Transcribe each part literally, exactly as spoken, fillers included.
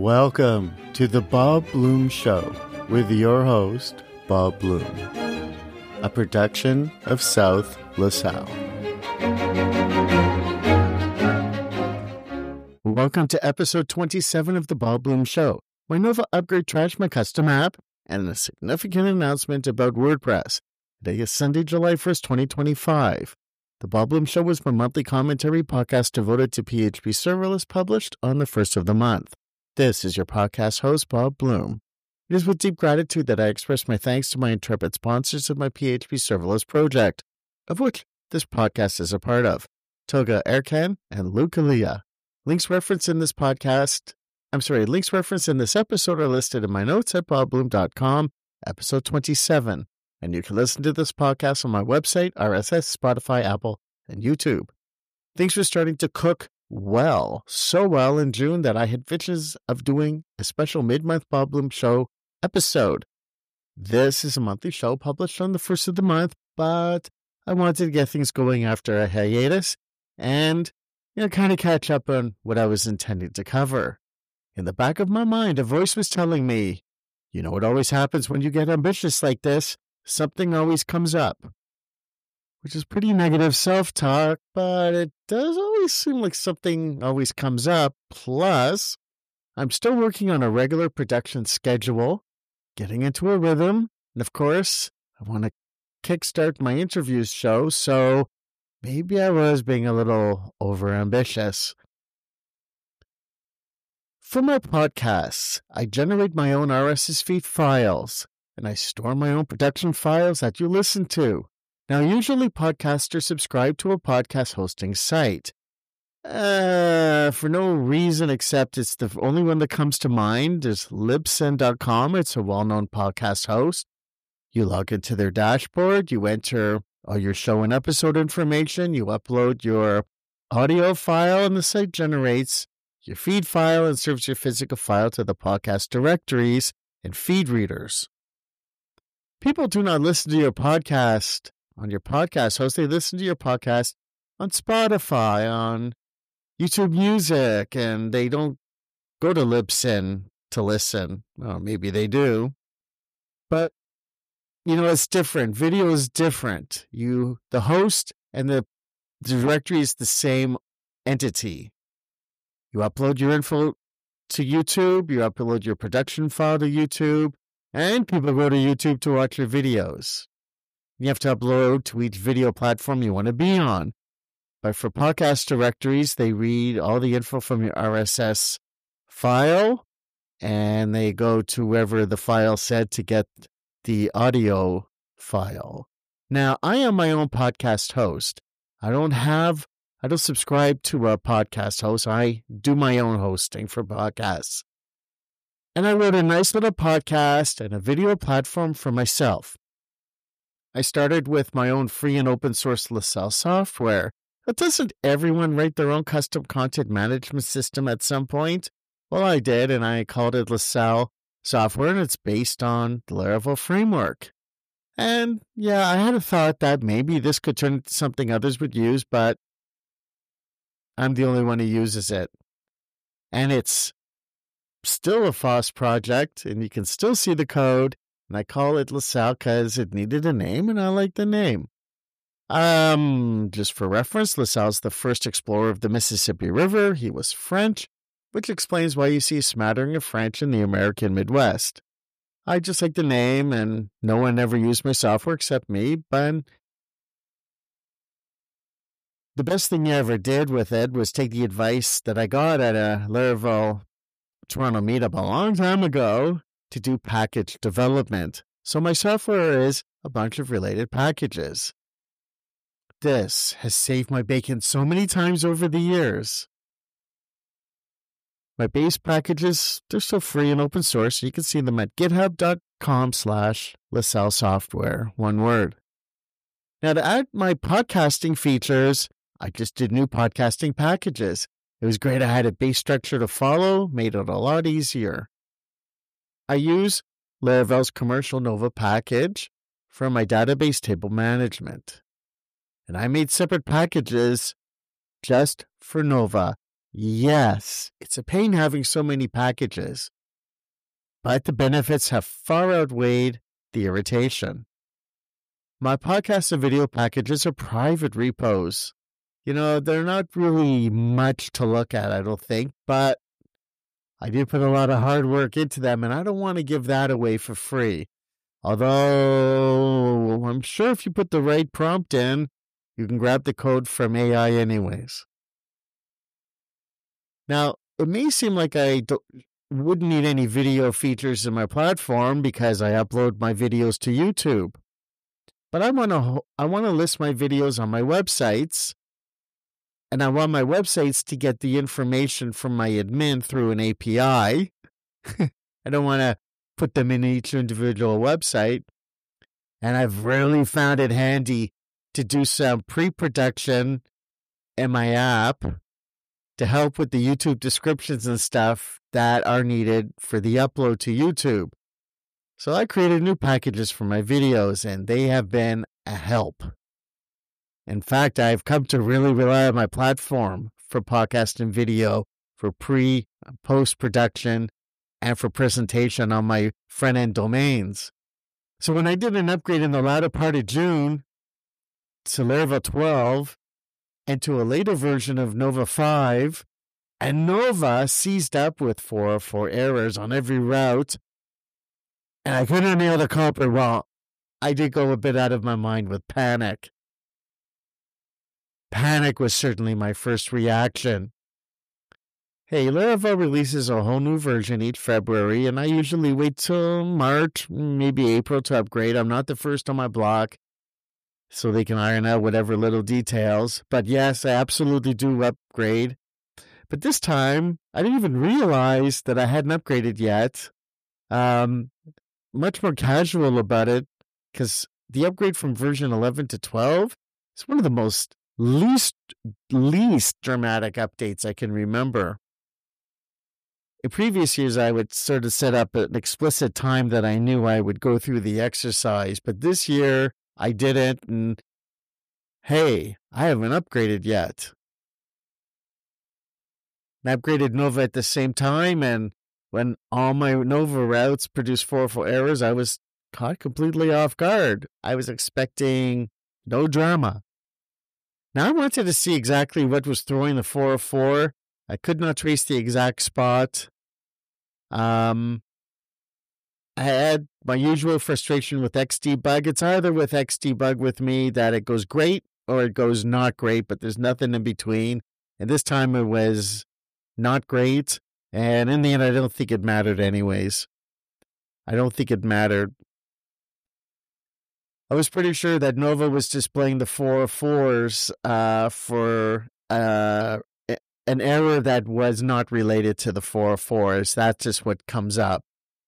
Welcome to the Bob Bloom Show with your host, Bob Bloom, a production of South LaSalle. Welcome to episode twenty-seven of the Bob Bloom Show. My Nova upgrade trashed my custom app, and a significant announcement about WordPress. Today is Sunday, July first, twenty twenty-five. The Bob Bloom Show is my monthly commentary podcast devoted to P H P serverless, published on the first of the month. This is your podcast host, Bob Bloom. It is with deep gratitude that I express my thanks to my intrepid sponsors of my P H P serverless project, of which this podcast is a part of, Toga Erkan and Lucalia. Links referenced in this podcast, I'm sorry, links referenced in this episode are listed in my notes at bob bloom dot com, episode twenty-seven. And you can listen to this podcast on my website, R S S, Spotify, Apple, and YouTube. Things were starting to cook well, so well in June that I had visions of doing a special mid-month Bob Bloom Show episode. This is a monthly show published on the first of the month, but I wanted to get things going after a hiatus and, you know, kind of catch up on what I was intending to cover. In the back of my mind, a voice was telling me, you know what always happens when you get ambitious like this? Something always comes up. Which is pretty negative self-talk, but it does always seem like something always comes up. Plus, I'm still working on a regular production schedule, getting into a rhythm, and of course, I want to kickstart my interviews show, so maybe I was being a little overambitious. For my podcasts, I generate my own R S S feed files, and I store my own production files that you listen to. Now, usually podcasters subscribe to a podcast hosting site. Uh, for no reason except it's the only one that comes to mind is libsyn dot com. It's a well-known podcast host. You log into their dashboard, you enter all your show and episode information, you upload your audio file, and the site generates your feed file and serves your physical file to the podcast directories and feed readers. People do not listen to your podcast on your podcast host. They listen to your podcast on Spotify, on YouTube Music, and they don't go to Libsyn to listen. Well, maybe they do. But, you know, it's different. Video is different. You, the host and the directory is the same entity. You upload your info to YouTube, you upload your production file to YouTube, and people go to YouTube to watch your videos. You have to upload to each video platform you want to be on. But for podcast directories, they read all the info from your R S S file, and they go to wherever the file said to get the audio file. Now, I am my own podcast host. I don't have, I don't subscribe to a podcast host. I do my own hosting for podcasts. And I wrote a nice little podcast and a video platform for myself. I started with my own free and open source LaSalle software. But doesn't everyone write their own custom content management system at some point? Well, I did, and I called it LaSalle software, and it's based on the Laravel framework. And yeah, I had a thought that maybe this could turn into something others would use, but I'm the only one who uses it. And it's still a F O S project, and you can still see the code. And I call it LaSalle because it needed a name, and I like the name. Um, just for reference, LaSalle's the first explorer of the Mississippi River. He was French, which explains why you see a smattering of French in the American Midwest. I just like the name, and no one ever used my software except me, but the best thing you ever did with it was take the advice that I got at a Laravel Toronto meetup a long time ago to do package development. So my software is a bunch of related packages. This has saved my bacon so many times over the years. My base packages, they're still free and open source. So you can see them at github.com slash LaSalle software, one word. Now to add my podcasting features, I just did new podcasting packages. It was great. I had a base structure to follow, made it a lot easier. I use Laravel's commercial Nova package for my database table management. And I made separate packages just for Nova. Yes, it's a pain having so many packages, but the benefits have far outweighed the irritation. My podcast and video packages are private repos. You know, they're not really much to look at, I don't think, but I do put a lot of hard work into them, and I don't want to give that away for free. Although, I'm sure if you put the right prompt in, you can grab the code from A I anyways. Now, it may seem like I don't, wouldn't need any video features in my platform because I upload my videos to YouTube. But I want to I want to list my videos on my websites, and I want my websites to get the information from my admin through an A P I. I don't want to put them in each individual website. And I've really found it handy to do some pre-production in my app to help with the YouTube descriptions and stuff that are needed for the upload to YouTube. So I created new packages for my videos, and they have been a help. In fact, I've come to really rely on my platform for podcast and video, for pre, post-production, and for presentation on my front-end domains. So when I did an upgrade in the latter part of June to Laravel twelve and to a later version of Nova five, and Nova seized up with four oh four errors on every route, and I couldn't nail the culprit, well, I did go a bit out of my mind with panic. Panic was certainly my first reaction. Hey, Laravel releases a whole new version each February, and I usually wait till March, maybe April to upgrade. I'm not the first on my block, so they can iron out whatever little details. But yes, I absolutely do upgrade. But this time, I didn't even realize that I hadn't upgraded yet. Um, much more casual about it, because the upgrade from version eleven to twelve is one of the most least, least dramatic updates I can remember. In previous years, I would sort of set up an explicit time that I knew I would go through the exercise, but this year I didn't, and hey, I haven't upgraded yet. I upgraded Nova at the same time, and when all my Nova routes produced four oh four errors, I was caught completely off guard. I was expecting no drama. Now, I wanted to see exactly what was throwing the four oh four. I could not trace the exact spot. Um, I had my usual frustration with Xdebug. It's either with Xdebug with me that it goes great or it goes not great, but there's nothing in between. And this time it was not great. And in the end, I don't think it mattered anyways. I don't think it mattered. I was pretty sure that Nova was displaying the four oh fours uh, for uh, an error that was not related to the four oh fours. That's just what comes up.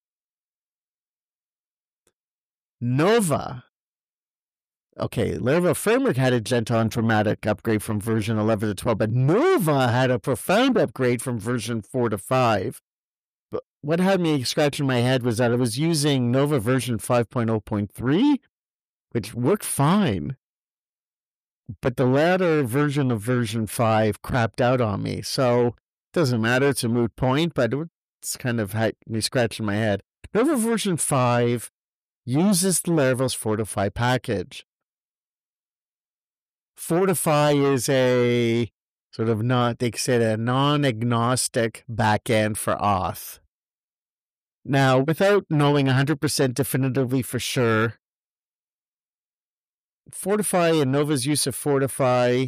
Nova. Okay, Laravel Framework had a gentle and dramatic upgrade from version eleven to twelve, but Nova had a profound upgrade from version four to five. But what had me scratching my head was that I was using Nova version five point oh point three, which worked fine. But the latter version of version five crapped out on me. So it doesn't matter, it's a moot point, but it's kind of had me scratching my head. Nova version five uses the Laravel's Fortify package. Fortify is a sort of not, they said, a non-agnostic backend for auth. Now, without knowing one hundred percent definitively for sure, Fortify and Nova's use of Fortify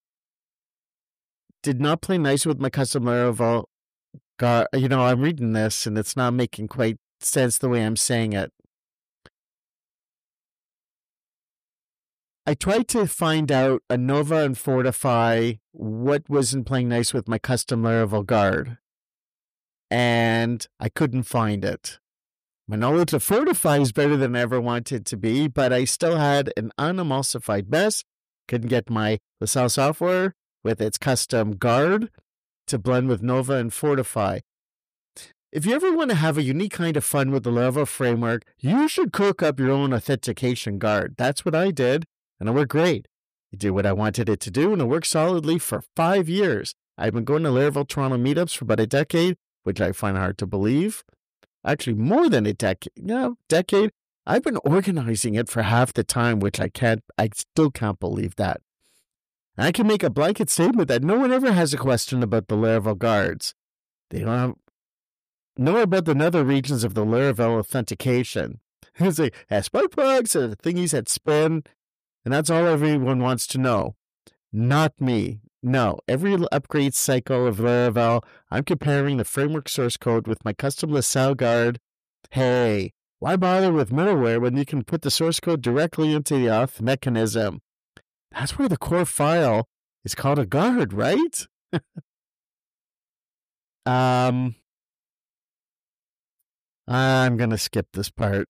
did not play nice with my custom Laravel. God, you know, I'm reading this and it's not making quite sense the way I'm saying it. I tried to find out a Nova and Fortify what wasn't playing nice with my custom Laravel guard, and I couldn't find it. My knowledge of Fortify is better than I ever wanted to be, but I still had an unemulsified mess. Couldn't get my LaSalle software with its custom guard to blend with Nova and Fortify. If you ever want to have a unique kind of fun with the Laravel framework, you should cook up your own authentication guard. That's what I did, and it worked great. It did what I wanted it to do, and it worked solidly for five years. I've been going to Laravel Toronto meetups for about a decade, which I find hard to believe. Actually, more than a decade. No, decade. I've been organizing it for half the time, which I can't, I still can't believe that. And I can make a blanket statement that no one ever has a question about the Laravel guards. They don't have, know about the nether regions of the Laravel authentication. It's like, yeah, spark plugs, uh, thingies that spin, and that's all everyone wants to know. Not me. No, every upgrade cycle of Laravel, I'm comparing the framework source code with my custom LaSalle guard. Hey, why bother with middleware when you can put the source code directly into the auth mechanism? That's where the core file is called a guard, right? um, I'm going to skip this part.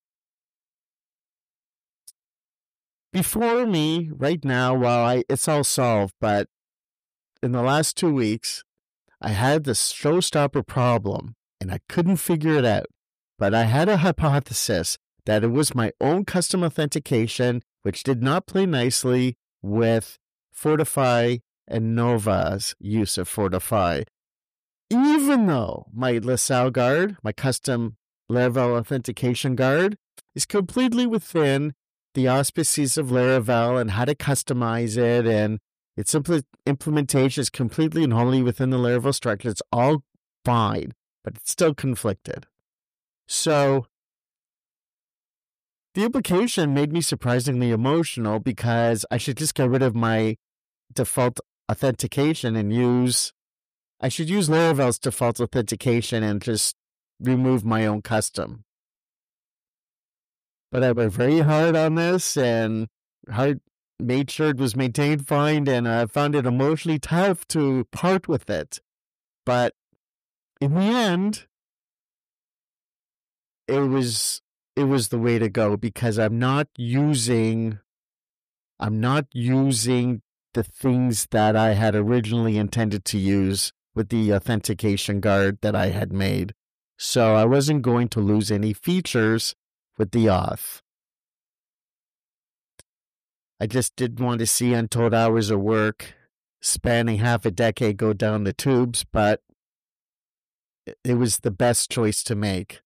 Before me, right now, while I it's all solved, but in the last two weeks, I had this showstopper problem, and I couldn't figure it out. But I had a hypothesis that it was my own custom authentication, which did not play nicely with Fortify and Nova's use of Fortify. Even though my LaSalle guard, my custom Laravel authentication guard, is completely within the auspices of Laravel and how to customize it, and its impl- implementation is completely and wholly within the Laravel structure. It's all fine, but it's still conflicted. So the implication made me surprisingly emotional because I should just get rid of my default authentication and use, I should use Laravel's default authentication and just remove my own custom. But I worked very hard on this and hard made sure it was maintained fine, and I found it emotionally tough to part with it. But in the end, it was it was the way to go because I'm not using I'm not using the things that I had originally intended to use with the authentication guard that I had made. So I wasn't going to lose any features with the auth. I just didn't want to see untold hours of work spanning half a decade go down the tubes, but it was the best choice to make.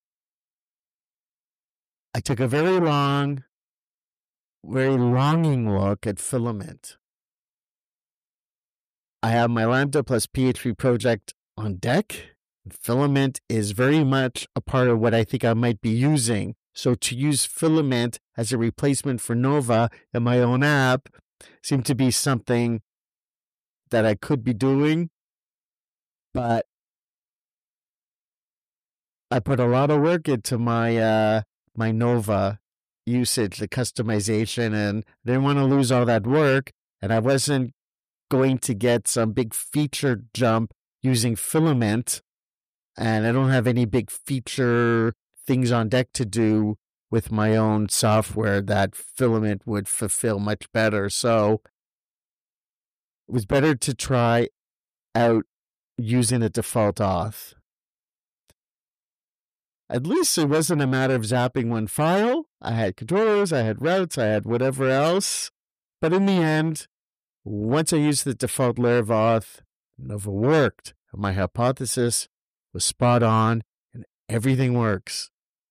I took a very long, very longing look at Filament. I have my Lambda plus P H P project on deck. Filament is very much a part of what I think I might be using. So to use Filament as a replacement for Nova in my own app seemed to be something that I could be doing. But I put a lot of work into my uh, my Nova usage, the customization, and I didn't want to lose all that work. And I wasn't going to get some big feature jump using Filament. And I don't have any big feature things on deck to do with my own software that Filament would fulfill much better. So it was better to try out using a default auth. At least it wasn't a matter of zapping one file. I had controllers, I had routes, I had whatever else. But in the end, once I used the default Laravel auth, it never worked. My hypothesis was spot on, and everything works.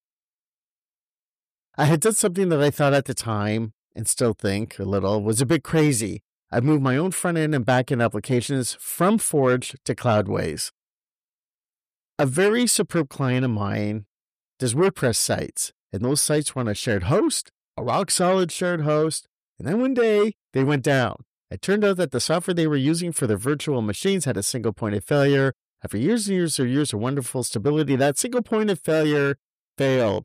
I had done something that I thought at the time, and still think a little, was a bit crazy. I moved my own front-end and back-end applications from Forge to Cloudways. A very superb client of mine does WordPress sites, and those sites were on a shared host, a rock-solid shared host, and then one day, they went down. It turned out that the software they were using for their virtual machines had a single point of failure. After years and years and years of wonderful stability, that single point of failure failed.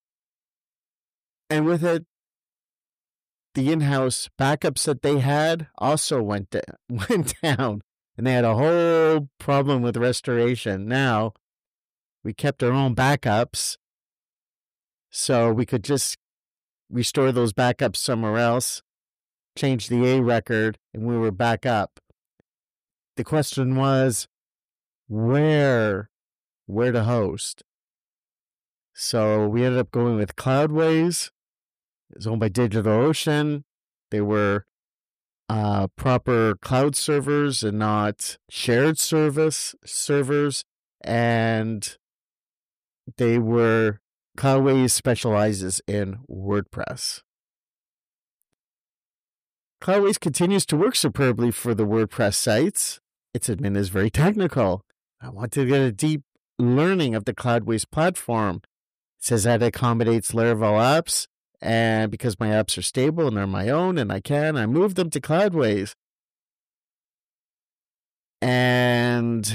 And with it, the in-house backups that they had also went, da- went down. And they had a whole problem with restoration. Now, we kept our own backups, so we could just restore those backups somewhere else, change the A record, and we were back up. The question was, where, where to host? So we ended up going with Cloudways. It's owned by DigitalOcean. They were uh, proper cloud servers and not shared service servers. And they were, Cloudways specializes in WordPress. Cloudways continues to work superbly for the WordPress sites. Its admin is very technical. I want to get a deep learning of the Cloudways platform. It says that it accommodates Laravel apps, and because my apps are stable and they're my own and I can, I move them to Cloudways. And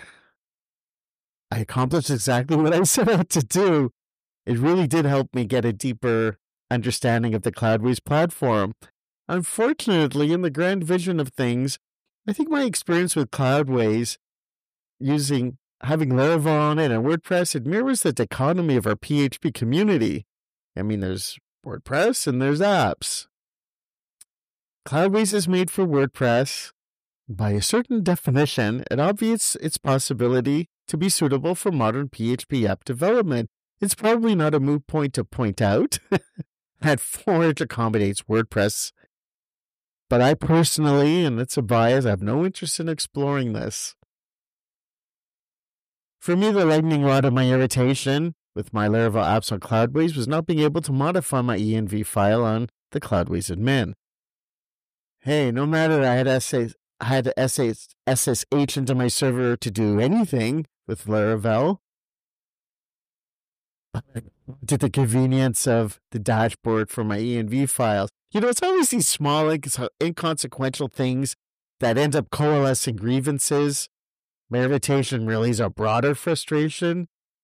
I accomplished exactly what I set out to do. It really did help me get a deeper understanding of the Cloudways platform. Unfortunately, in the grand vision of things, I think my experience with Cloudways, using having Laravel on it and WordPress, it mirrors the dichotomy of our P H P community. I mean, there's WordPress and there's apps. Cloudways is made for WordPress. By a certain definition, it obviates its possibility to be suitable for modern P H P app development. It's probably not a moot point to point out that Forge accommodates WordPress. But I personally, and it's a bias, I have no interest in exploring this. For me, the lightning rod of my irritation with my Laravel apps on Cloudways was not being able to modify my E N V file on the Cloudways admin. Hey, no matter I had S A, I had S S H into my server to do anything with Laravel, to the convenience of the dashboard for my E N V files. You know, it's always these small, inconsequential things that end up coalescing grievances. My irritation really is a broader frustration.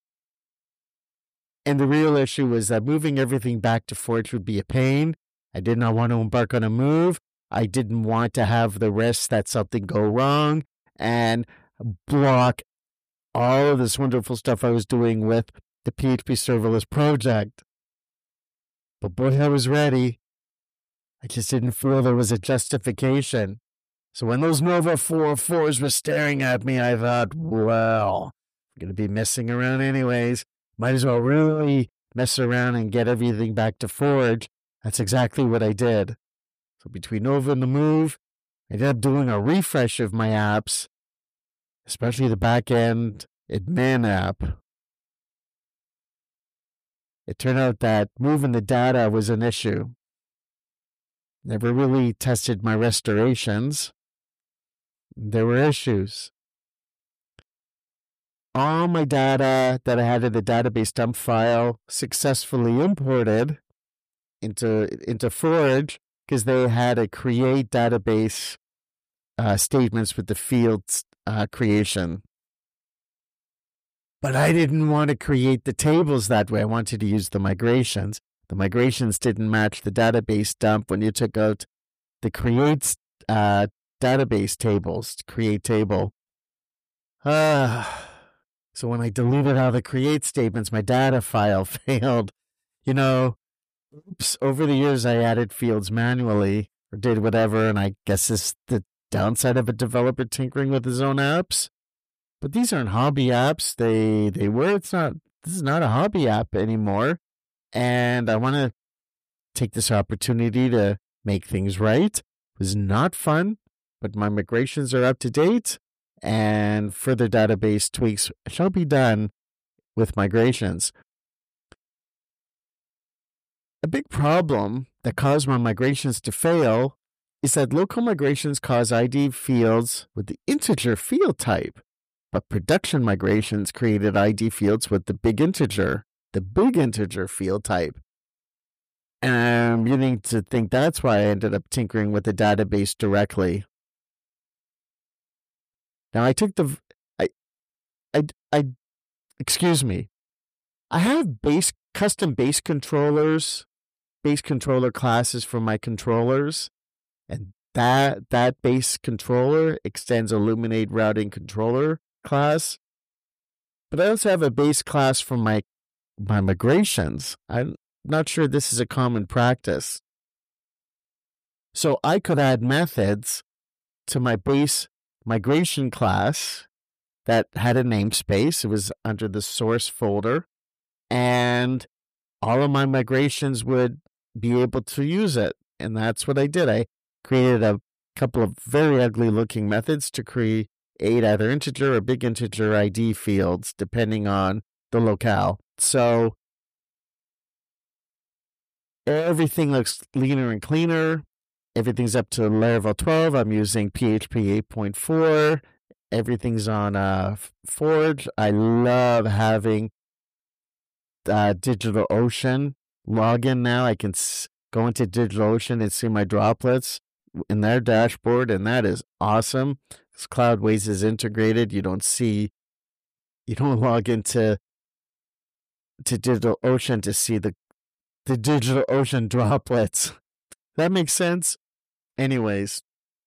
And the real issue was that moving everything back to Forge would be a pain. I did not want to embark on a move. I didn't want to have the risk that something go wrong and block all of this wonderful stuff I was doing with the P H P serverless project. But boy, I was ready. I just didn't feel there was a justification. So when those Nova four oh fours were staring at me, I thought, well, I'm going to be messing around anyways. Might as well really mess around and get everything back to Forge. That's exactly what I did. So between Nova and the move, I ended up doing a refresh of my apps, especially the back-end admin app. It turned out that moving the data was an issue. Never really tested my restorations. There were issues. All my data that I had in the database dump file successfully imported into, into Forge because they had a create database uh, statements with the fields uh, creation. But I didn't want to create the tables that way. I wanted to use the migrations. The migrations didn't match the database dump when you took out the create uh, database tables, create table. Uh, so when I deleted all the create statements, my data file failed. You know, oops, over the years I added fields manually or did whatever, and I guess this is the downside of a developer tinkering with his own apps. But these aren't hobby apps. They they were. It's not. This is not a hobby app anymore. And I want to take this opportunity to make things right. It was not fun, but my migrations are up to date, and further database tweaks shall be done with migrations. A big problem that caused my migrations to fail is that local migrations cause I D fields with the integer field type, but production migrations created I D fields with the big integer, the big integer field type. And I'm beginning to think that's why I ended up tinkering with the database directly. Now I took the, I, I, I, excuse me. I have base, custom base controllers, base controller classes for my controllers. And that, that base controller extends Illuminate routing controller class. But I also have a base class for my my migrations. I'm not sure this is a common practice. So I could add methods to my base migration class that had a namespace. It was under the source folder, and all of my migrations would be able to use it. And that's what I did. I created a couple of very ugly looking methods to create either integer or big integer I D fields, depending on the locale. So everything looks leaner and cleaner. Everything's up to Laravel twelve. I'm using P H P eight point four. Everything's on uh, Forge. I love having uh, DigitalOcean login now. I can s- go into DigitalOcean and see my droplets in their dashboard, and that is awesome. Because Cloudways is integrated. You don't see, you don't log into to DigitalOcean to see the the DigitalOcean droplets. That makes sense? Anyways,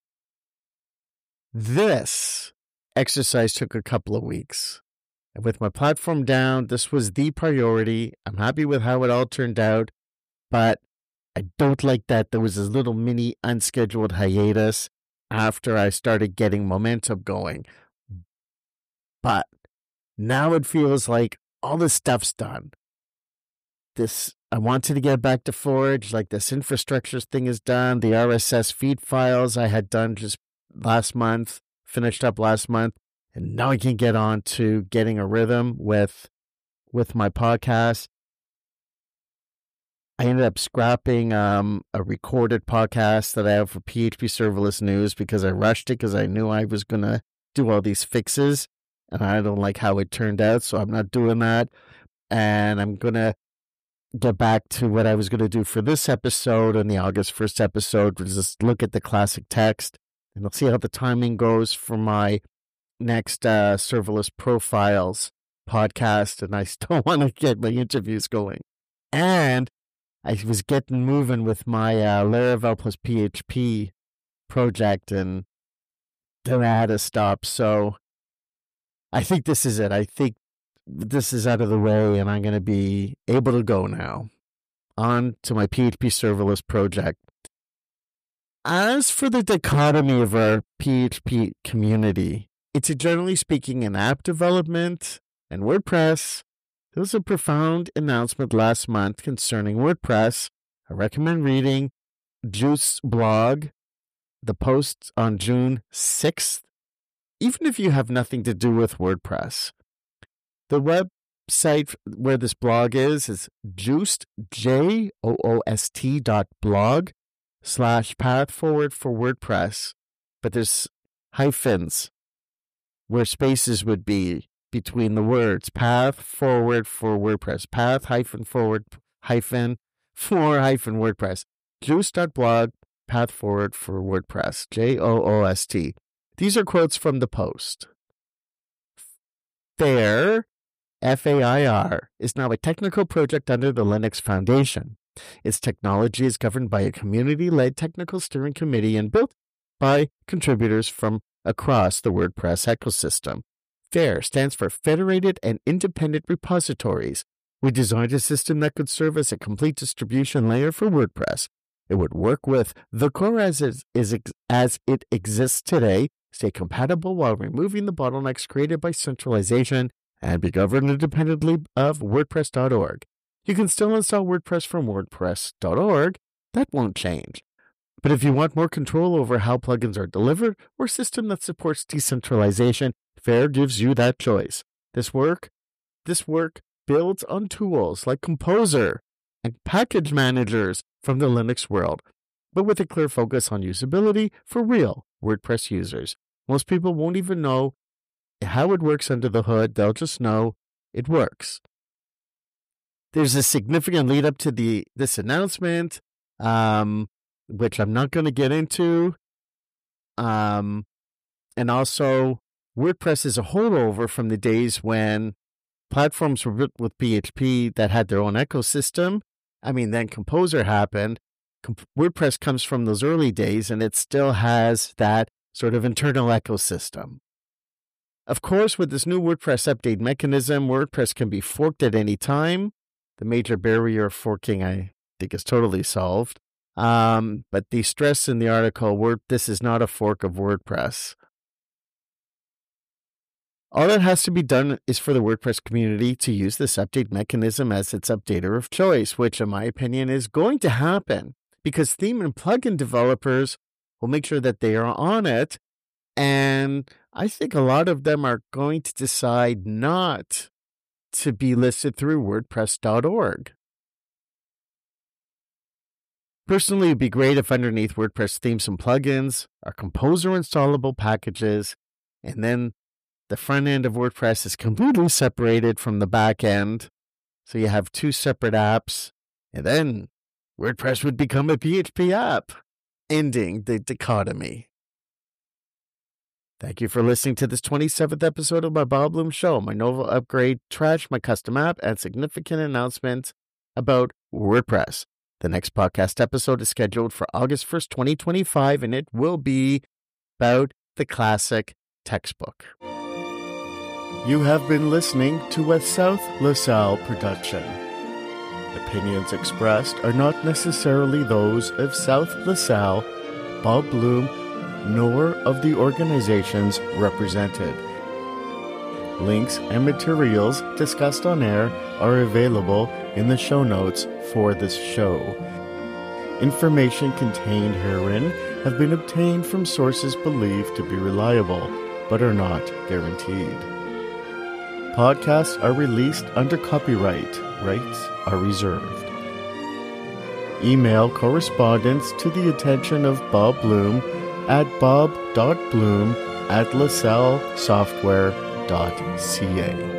this exercise took a couple of weeks. And with my platform down, this was the priority. I'm happy with how it all turned out, but I don't like that there was this little mini unscheduled hiatus after I started getting momentum going. But now it feels like all this stuff's done. This, I wanted to get back to Forge, like this infrastructure thing is done. The R S S feed files I had done just last month, finished up last month, and now I can get on to getting a rhythm with with my podcast. I ended up scrapping um, a recorded podcast that I have for P H P Serverless News because I rushed it because I knew I was going to do all these fixes, and I don't like how it turned out, so I'm not doing that. And I'm going to get back to what I was going to do for this episode and the August first episode, was just look at the classic text, and I'll see how the timing goes for my next uh, Serverless Profiles podcast, and I still want to get my interviews going. And I was getting moving with my uh, Laravel plus P H P project, and then I had to stop. So I think this is it. I think this is out of the way, and I'm going to be able to go now on to my P H P serverless project. As for the dichotomy of our P H P community, it's a, generally speaking an app development and WordPress. There was a profound announcement last month concerning WordPress. I recommend reading Juice blog, the post on June sixth, even if you have nothing to do with WordPress. The website where this blog is is Joost, J O O S T dot blog slash path forward for WordPress. But there's hyphens where spaces would be between the words. Path forward for WordPress. Path hyphen forward hyphen for hyphen WordPress. Joost dot blog, path forward for WordPress. J O O S T. These are quotes from the post. Fair, F A I R, is now a technical project under the Linux Foundation. Its technology is governed by a community-led technical steering committee and built by contributors from across the WordPress ecosystem. FAIR stands for Federated and Independent Repositories. We designed a system that could serve as a complete distribution layer for WordPress. It would work with the core as it, is, as it exists today, stay compatible while removing the bottlenecks created by centralization, and be governed independently of WordPress dot org. You can still install WordPress from WordPress dot org. That won't change. But if you want more control over how plugins are delivered or a system that supports decentralization, FAIR gives you that choice. This work, this work builds on tools like Composer and package managers from the Linux world, but with a clear focus on usability for real WordPress users. Most people won't even know how it works under the hood. They'll just know it works. There's a significant lead up to the this announcement, um, which I'm not going to get into. Um, and also, WordPress is a holdover from the days when platforms were built with P H P that had their own ecosystem. I mean, then Composer happened. Com- WordPress comes from those early days, and it still has that sort of internal ecosystem. Of course, with this new WordPress update mechanism, WordPress can be forked at any time. The major barrier of forking, I think, is totally solved. Um, but the stress in the article, Word, this is not a fork of WordPress. All that has to be done is for the WordPress community to use this update mechanism as its updater of choice, which, in my opinion, is going to happen because theme and plugin developers We'll make sure that they are on it. And I think a lot of them are going to decide not to be listed through WordPress dot org. Personally, it'd be great if underneath WordPress themes and plugins are composer installable packages, and then the front end of WordPress is completely separated from the back end. So you have two separate apps, and then WordPress would become a P H P app, ending the dichotomy. Thank you for listening to this twenty-seventh episode of my Bob Bloom Show, my Nova upgrade, trash my custom app, and significant announcement about WordPress. The next podcast episode is scheduled for August first, twenty twenty-five, and it will be about the classic textbook. You have been listening to a South LaSalle production. Opinions expressed are not necessarily those of South LaSalle, Bob Bloom, nor of the organizations represented. Links and materials discussed on air are available in the show notes for this show. Information contained herein have been obtained from sources believed to be reliable, but are not guaranteed. Podcasts are released under copyright. Rights are reserved. Email correspondence to the attention of Bob Bloom at bob dot bloom at lasallesoftware dot c a.